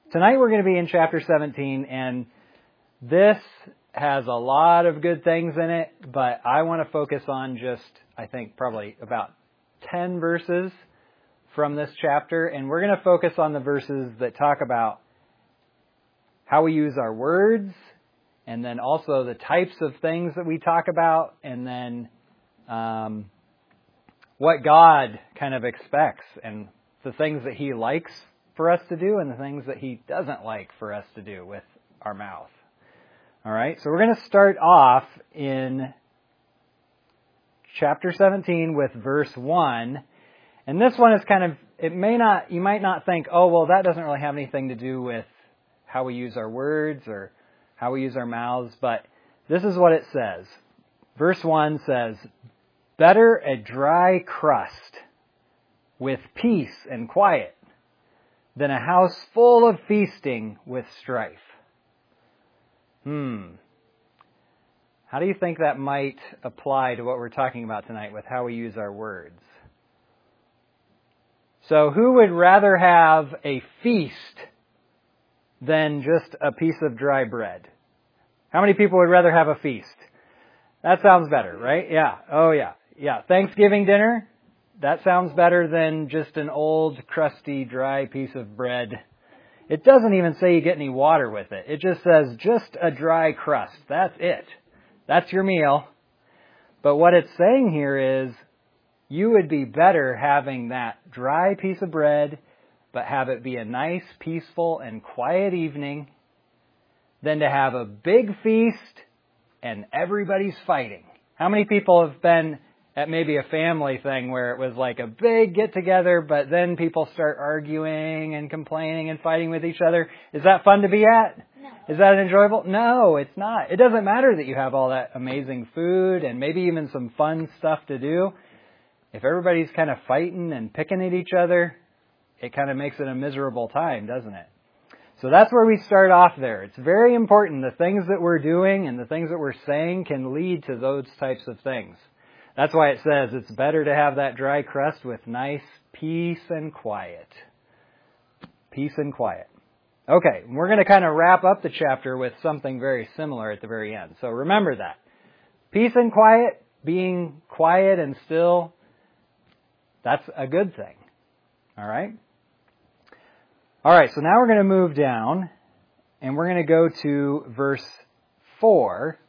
tonight we're going to be in chapter 17, and this has a lot of good things in it, but I want to focus on just, I think, probably about 10 verses from this chapter, and we're going to focus on the verses that talk about how we use our words, and then also the types of things that we talk about, and then what God kind of expects, and the things that He likes for us to do, and the things that He doesn't like for us to do with our mouth. All right, so we're going to start off in chapter 17 with verse 1. And this one is kind of, you might not think, oh, well, that doesn't really have anything to do with how we use our words or how we use our mouths, but this is what it says. Verse 1 says, "Better a dry crust with peace and quiet than a house full of feasting with strife." How do you think that might apply to what we're talking about tonight with how we use our words? So who would rather have a feast than just a piece of dry bread? How many people would rather have a feast? That sounds better, right? Yeah. Oh, yeah. Yeah. Thanksgiving dinner? That sounds better than just an old, crusty, dry piece of bread. It doesn't even say you get any water with it. It just says just a dry crust. That's it. That's your meal. But what it's saying here is you would be better having that dry piece of bread, but have it be a nice, peaceful, and quiet evening, than to have a big feast and everybody's fighting. How many people have been at maybe a family thing where it was like a big get-together, but then people start arguing and complaining and fighting with each other? Is that fun to be at? No. Is that enjoyable? No, it's not. It doesn't matter that you have all that amazing food and maybe even some fun stuff to do. If everybody's kind of fighting and picking at each other, it kind of makes it a miserable time, doesn't it? So that's where we start off there. It's very important. The things that we're doing and the things that we're saying can lead to those types of things. That's why it says it's better to have that dry crust with nice peace and quiet. Peace and quiet. Okay, we're going to kind of wrap up the chapter with something very similar at the very end. So remember that. Peace and quiet, being quiet and still, that's a good thing. All right? All right, so now we're going to move down, and we're going to go to verse 4.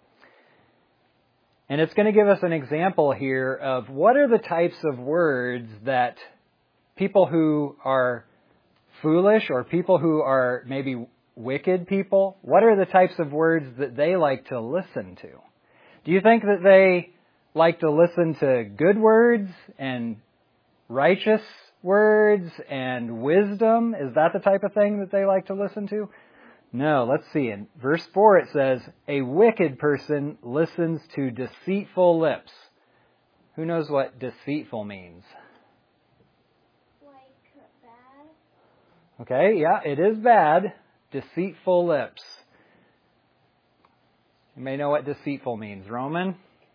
And it's going to give us an example here of what are the types of words that people who are foolish or people who are maybe wicked people, what are the types of words that they like to listen to? Do you think that they like to listen to good words and righteous words and wisdom? Is that the type of thing that they like to listen to? No, let's see. In verse 4 it says, "A wicked person listens to deceitful lips." Who knows what deceitful means? Like bad? Okay, yeah, it is bad. Deceitful lips. You may know what deceitful means. Roman?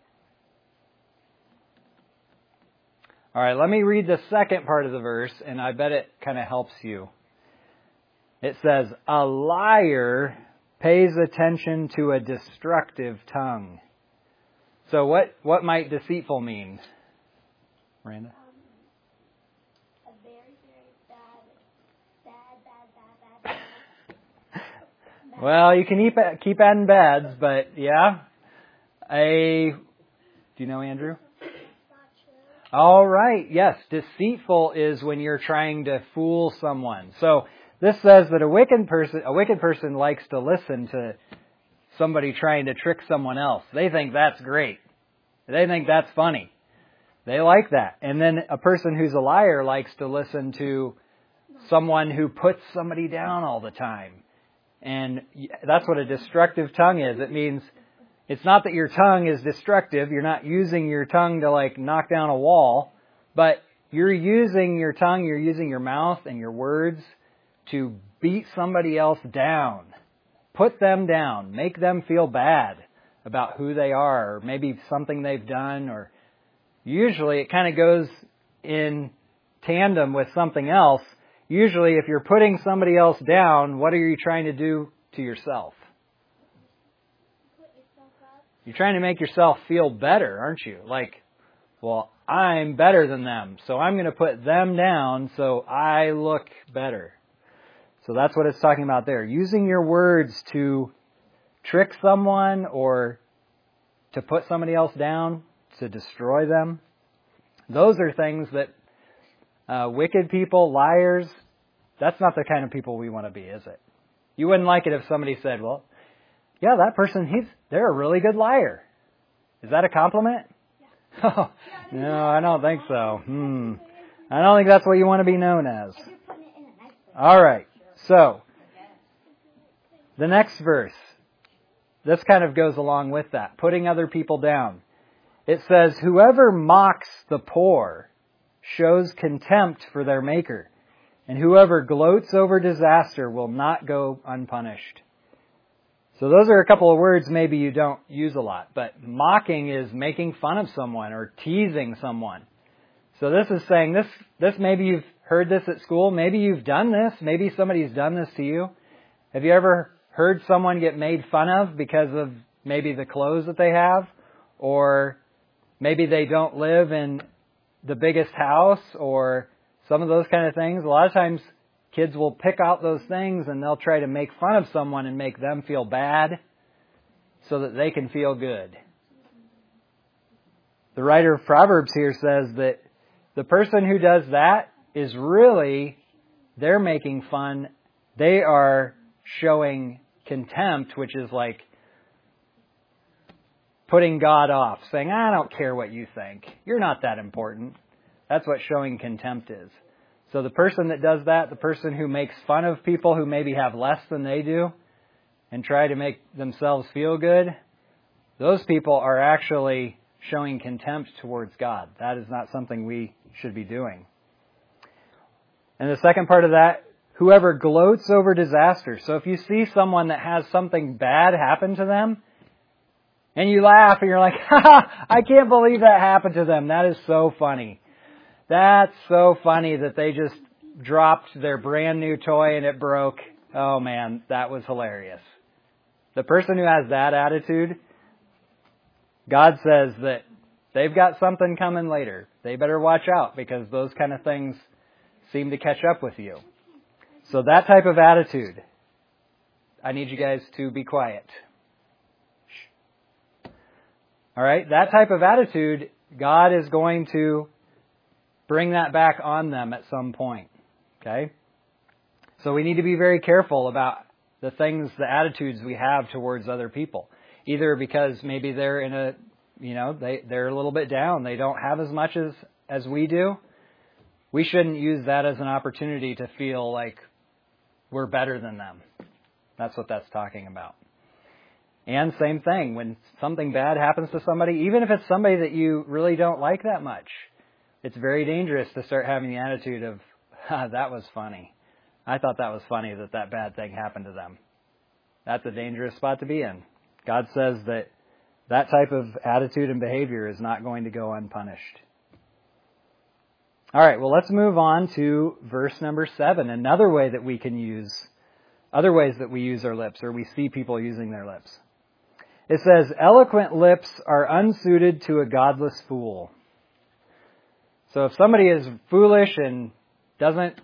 All right, let me read the second part of the verse, and I bet it kind of helps you. It says, "A liar pays attention to a destructive tongue." So what might deceitful mean? Miranda? A very, very bad. Well, you can keep adding bads, but yeah. Do you know, Andrew? All right. Yes. Deceitful is when you're trying to fool someone. So this says that a wicked person likes to listen to somebody trying to trick someone else. They think that's great. They think that's funny. They like that. And then a person who's a liar likes to listen to someone who puts somebody down all the time. And that's what a destructive tongue is. It means it's not that your tongue is destructive. You're not using your tongue to like knock down a wall, but you're using your tongue, you're using your mouth and your words to beat somebody else down. Put them down. Make them feel bad about who they are or maybe something they've done, or usually it kind of goes in tandem with something else. usually if you're putting somebody else down, what are you trying to do to yourself? Put yourself up. You're trying to make yourself feel better, aren't you? Like, well, I'm better than them, so I'm going to put them down so I look better. So that's what it's talking about there. Using your words to trick someone or to put somebody else down, to destroy them. Those are things that wicked people, liars, that's not the kind of people we want to be, is it? You wouldn't like it if somebody said, well, yeah, that person, they're a really good liar. Is that a compliment? Yeah. No, I don't think so. I don't think that's what you want to be known as. All right. So, the next verse, this kind of goes along with that, putting other people down. It says, whoever mocks the poor shows contempt for their maker, and whoever gloats over disaster will not go unpunished. So those are a couple of words maybe you don't use a lot, but mocking is making fun of someone or teasing someone. So this is saying, this maybe you've heard this at school, maybe you've done this, maybe somebody's done this to you. Have you ever heard someone get made fun of because of maybe the clothes that they have, or maybe they don't live in the biggest house, or some of those kind of things? A lot of times kids will pick out those things and they'll try to make fun of someone and make them feel bad so that they can feel good. The writer of Proverbs here says that the person who does that is really, they're making fun. They are showing contempt, which is like putting God off, saying, I don't care what you think. You're not that important. That's what showing contempt is. So the person that does that, the person who makes fun of people who maybe have less than they do and try to make themselves feel good, those people are actually showing contempt towards God. That is not something we should be doing. And the second part of that, whoever gloats over disaster. So if you see someone that has something bad happen to them, and you laugh and you're like, I can't believe that happened to them. That is so funny. That's so funny that they just dropped their brand new toy and it broke. Oh man, that was hilarious. The person who has that attitude, God says that they've got something coming later. They better watch out because those kind of things seem to catch up with you. So that type of attitude, I need you guys to be quiet. Shh. All right, that type of attitude, God is going to bring that back on them at some point. Okay? So we need to be very careful about the things, the attitudes we have towards other people. Either because maybe they're in a, they're a little bit down. They don't have as much as we do. We shouldn't use that as an opportunity to feel like we're better than them. That's what that's talking about. And same thing, when something bad happens to somebody, even if it's somebody that you really don't like that much, it's very dangerous to start having the attitude of, that was funny. I thought that was funny that bad thing happened to them. That's a dangerous spot to be in. God says that that type of attitude and behavior is not going to go unpunished. All right, well, let's move on to verse number 7. Another way that we can use, other ways that we use our lips, or we see people using their lips. It says, eloquent lips are unsuited to a godless fool. So if somebody is foolish and doesn't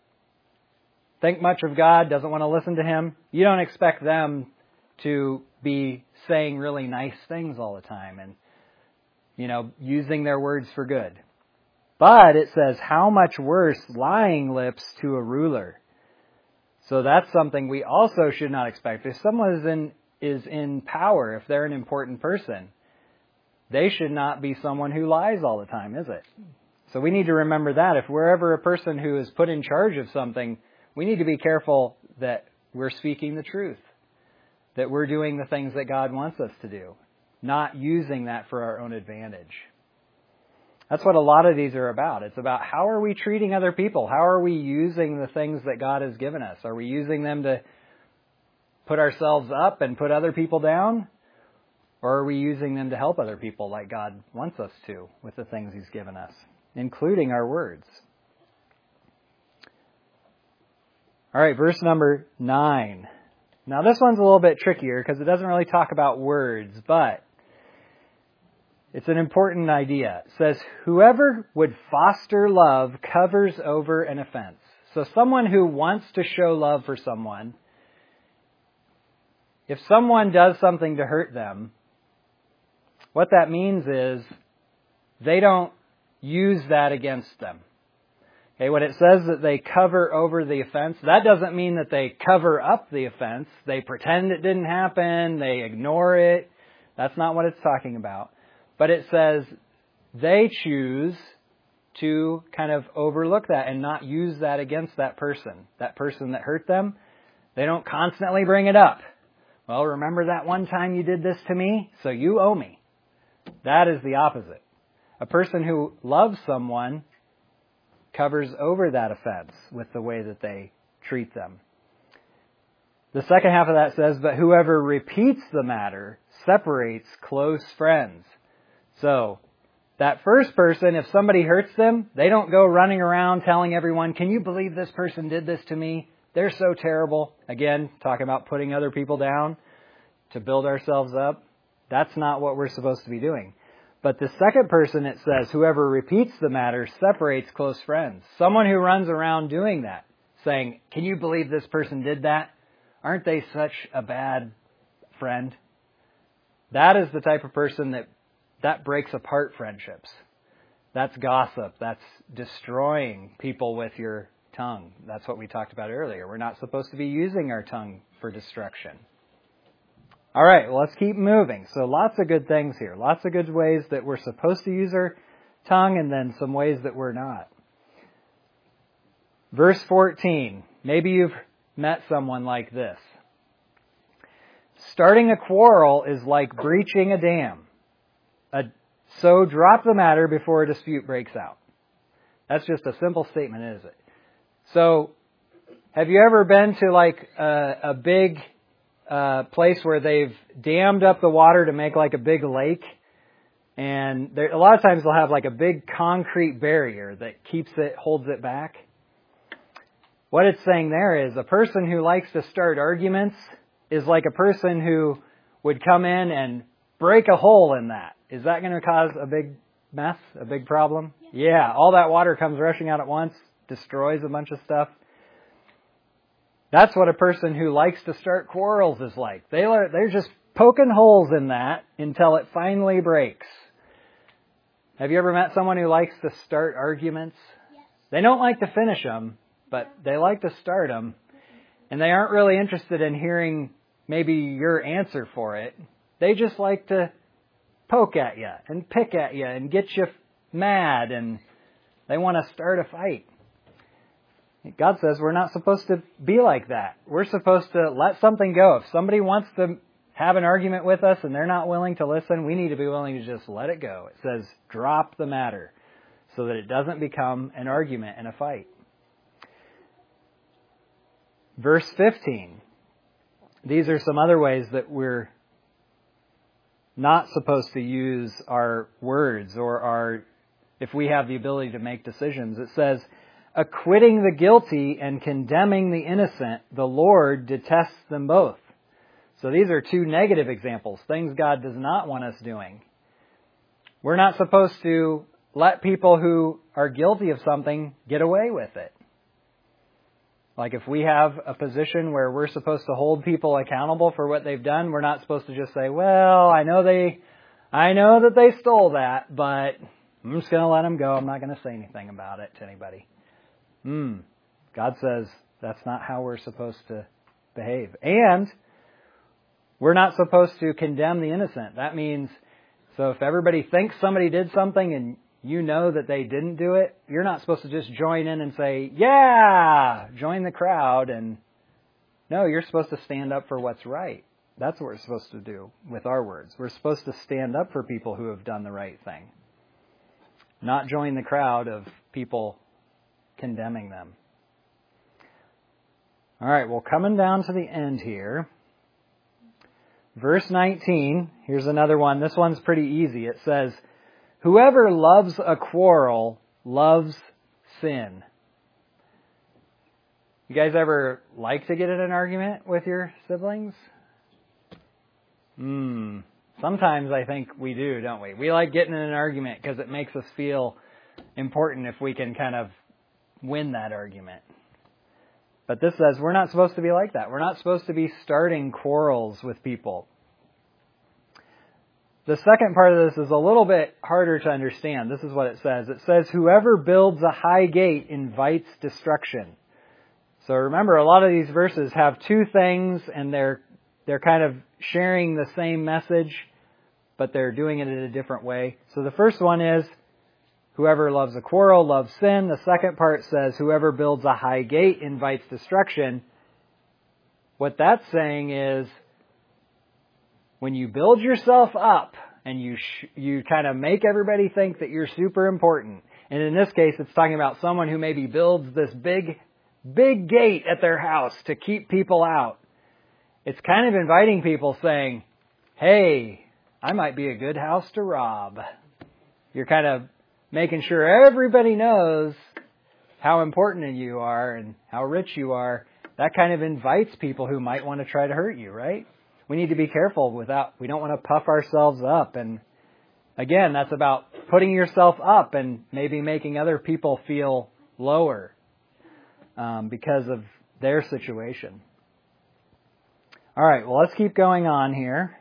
think much of God, doesn't want to listen to Him, you don't expect them to be saying really nice things all the time and, using their words for good. But it says, how much worse lying lips to a ruler. So that's something we also should not expect. If someone is in power, if they're an important person, they should not be someone who lies all the time, is it? So we need to remember that. If we're ever a person who is put in charge of something, we need to be careful that we're speaking the truth, that we're doing the things that God wants us to do, not using that for our own advantage. That's what a lot of these are about. It's about how are we treating other people? How are we using the things that God has given us? Are we using them to put ourselves up and put other people down? Or are we using them to help other people like God wants us to with the things He's given us, including our words? All right, verse number 9. Now this one's a little bit trickier because it doesn't really talk about words, but it's an important idea. It says, whoever would foster love covers over an offense. So someone who wants to show love for someone, if someone does something to hurt them, what that means is they don't use that against them. Okay, when it says that they cover over the offense, that doesn't mean that they cover up the offense. They pretend it didn't happen. They ignore it. That's not what it's talking about. But it says they choose to kind of overlook that and not use that against that person that hurt them. They don't constantly bring it up. Well, remember that one time you did this to me? So you owe me. That is the opposite. A person who loves someone covers over that offense with the way that they treat them. The second half of that says, but whoever repeats the matter separates close friends. So, that first person, if somebody hurts them, they don't go running around telling everyone, can you believe this person did this to me? They're so terrible. Again, talking about putting other people down to build ourselves up. That's not what we're supposed to be doing. But the second person, it says, whoever repeats the matter separates close friends. Someone who runs around doing that, saying, can you believe this person did that? Aren't they such a bad friend? That is the type of person that breaks apart friendships. That's gossip. That's destroying people with your tongue. That's what we talked about earlier. We're not supposed to be using our tongue for destruction. All right, well, let's keep moving. So lots of good things here. Lots of good ways that we're supposed to use our tongue and then some ways that we're not. Verse 14. Maybe you've met someone like this. Starting a quarrel is like breaching a dam. So drop the matter before a dispute breaks out. That's just a simple statement, is it? So have you ever been to like a big place where they've dammed up the water to make like a big lake, and a lot of times they'll have like a big concrete barrier that holds it back? What it's saying there is a person who likes to start arguments is like a person who would come in and break a hole in that. Is that going to cause a big mess, a big problem? Yeah, all that water comes rushing out at once, destroys a bunch of stuff. That's what a person who likes to start quarrels is like. They're just poking holes in that until it finally breaks. Have you ever met someone who likes to start arguments? Yes. They don't like to finish them, but they like to start them. And they aren't really interested in hearing maybe your answer for it. They just like to poke at you and pick at you and get you mad, and they want to start a fight. God says we're not supposed to be like that. We're supposed to let something go. If somebody wants to have an argument with us and they're not willing to listen, we need to be willing to just let it go. It says drop the matter so that it doesn't become an argument and a fight. Verse 15. These are some other ways that we're not supposed to use our words or if we have the ability to make decisions. It says, acquitting the guilty and condemning the innocent, the Lord detests them both. So these are two negative examples, things God does not want us doing. We're not supposed to let people who are guilty of something get away with it. Like if we have a position where we're supposed to hold people accountable for what they've done, we're not supposed to just say, well, I know that they stole that, but I'm just going to let them go. I'm not going to say anything about it to anybody. God says that's not how we're supposed to behave. And we're not supposed to condemn the innocent. That means, so if everybody thinks somebody did something and you know that they didn't do it, you're not supposed to just join in and say, yeah, join the crowd. And no, you're supposed to stand up for what's right. That's what we're supposed to do with our words. We're supposed to stand up for people who have done the right thing. Not join the crowd of people condemning them. All right, well, coming down to the end here. Verse 19, here's another one. This one's pretty easy. It says, whoever loves a quarrel loves sin. You guys ever like to get in an argument with your siblings? Sometimes I think we do, don't we? We like getting in an argument because it makes us feel important if we can kind of win that argument. But this says we're not supposed to be like that. We're not supposed to be starting quarrels with people. The second part of this is a little bit harder to understand. This is what it says. It says, whoever builds a high gate invites destruction. So remember, a lot of these verses have two things, and they're kind of sharing the same message, but they're doing it in a different way. So the first one is, whoever loves a quarrel loves sin. The second part says, whoever builds a high gate invites destruction. What that's saying is, when you build yourself up and you kind of make everybody think that you're super important, and in this case it's talking about someone who maybe builds this big gate at their house to keep people out. It's kind of inviting people, saying, hey, I might be a good house to rob. You're kind of making sure everybody knows how important you are and how rich you are. That kind of invites people who might want to try to hurt you, right? We need to be careful we don't want to puff ourselves up. And again, that's about putting yourself up and maybe making other people feel lower because of their situation. All right, well, let's keep going on here.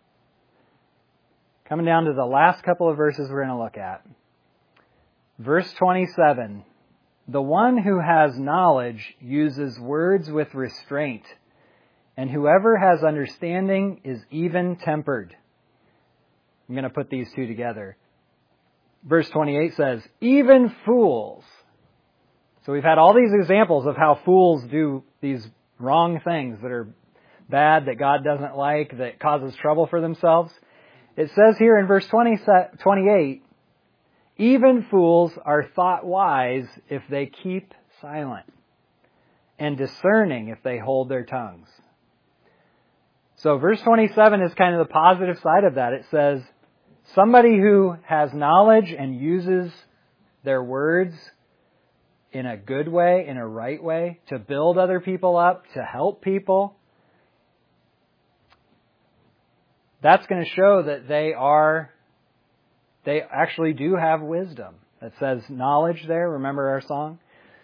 Coming down to the last couple of verses we're going to look at. Verse 27, the one who has knowledge uses words with restraint, and whoever has understanding is even-tempered. I'm going to put these two together. Verse 28 says, even fools. So we've had all these examples of how fools do these wrong things that are bad, that God doesn't like, that causes trouble for themselves. It says here in verse 28, even fools are thought wise if they keep silent, and discerning if they hold their tongues. So verse 27 is kind of the positive side of that. It says, somebody who has knowledge and uses their words in a good way, in a right way, to build other people up, to help people, that's going to show that they actually do have wisdom. It says knowledge there. Remember our song?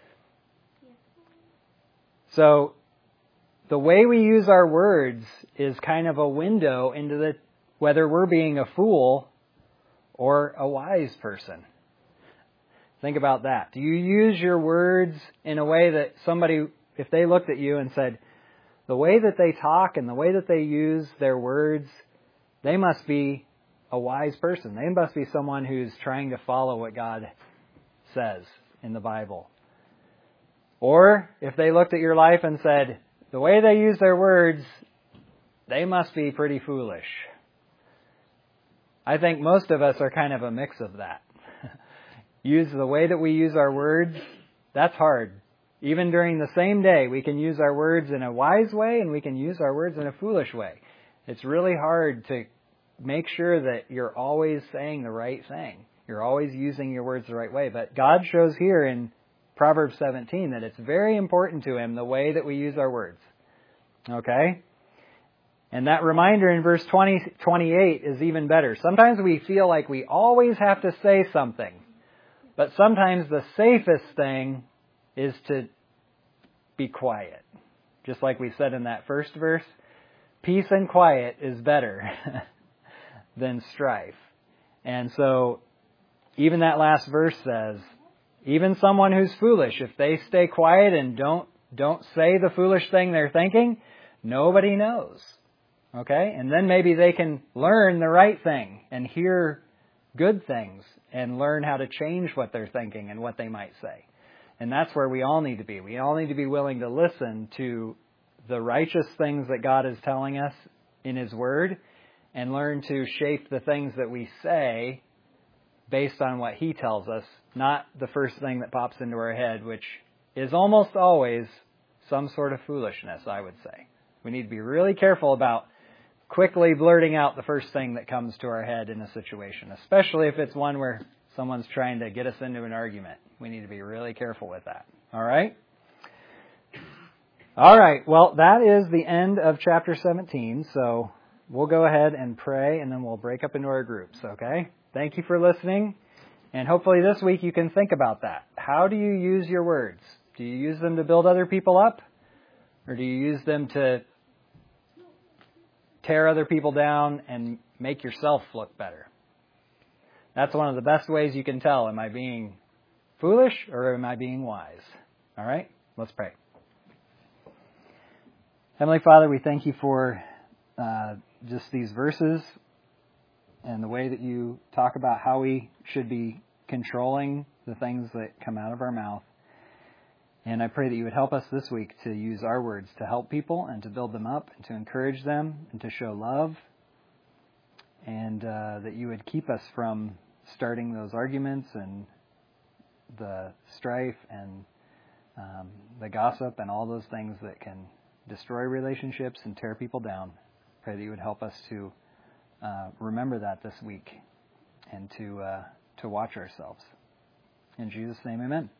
So the way we use our words is kind of a window into whether we're being a fool or a wise person. Think about that. Do you use your words in a way that somebody, if they looked at you and said, the way that they talk and the way that they use their words, they must be a wise person. They must be someone who's trying to follow what God says in the Bible. Or if they looked at your life and said, the way they use their words, they must be pretty foolish. I think most of us are kind of a mix of that. Use the way that we use our words, that's hard. Even during the same day, we can use our words in a wise way and we can use our words in a foolish way. It's really hard to make sure that you're always saying the right thing. You're always using your words the right way. But God shows here in Proverbs 17 that it's very important to Him the way that we use our words. Okay? And that reminder in verse 28 is even better. Sometimes we feel like we always have to say something. But sometimes the safest thing is to be quiet. Just like we said in that first verse, peace and quiet is better than strife. And so, even that last verse says, even someone who's foolish, if they stay quiet and don't say the foolish thing they're thinking, nobody knows. Okay? And then maybe they can learn the right thing and hear good things and learn how to change what they're thinking and what they might say. And that's where we all need to be. We all need to be willing to listen to the righteous things that God is telling us in His Word and learn to shape the things that we say based on what He tells us, not the first thing that pops into our head, which is almost always some sort of foolishness, I would say. We need to be really careful about quickly blurting out the first thing that comes to our head in a situation, especially if it's one where someone's trying to get us into an argument. We need to be really careful with that. All right? All right. Well, that is the end of chapter 17. So we'll go ahead and pray, and then we'll break up into our groups, okay? Thank you for listening. And hopefully this week you can think about that. How do you use your words? Do you use them to build other people up? Or do you use them to tear other people down and make yourself look better? That's one of the best ways you can tell, am I being foolish or am I being wise? All right, let's pray. Heavenly Father, we thank you for just these verses and the way that you talk about how we should be controlling the things that come out of our mouth. And I pray that you would help us this week to use our words to help people and to build them up and to encourage them and to show love. And that you would keep us from starting those arguments and the strife and the gossip and all those things that can destroy relationships and tear people down. Pray that you would help us to remember that this week and to watch ourselves. In Jesus' name, amen.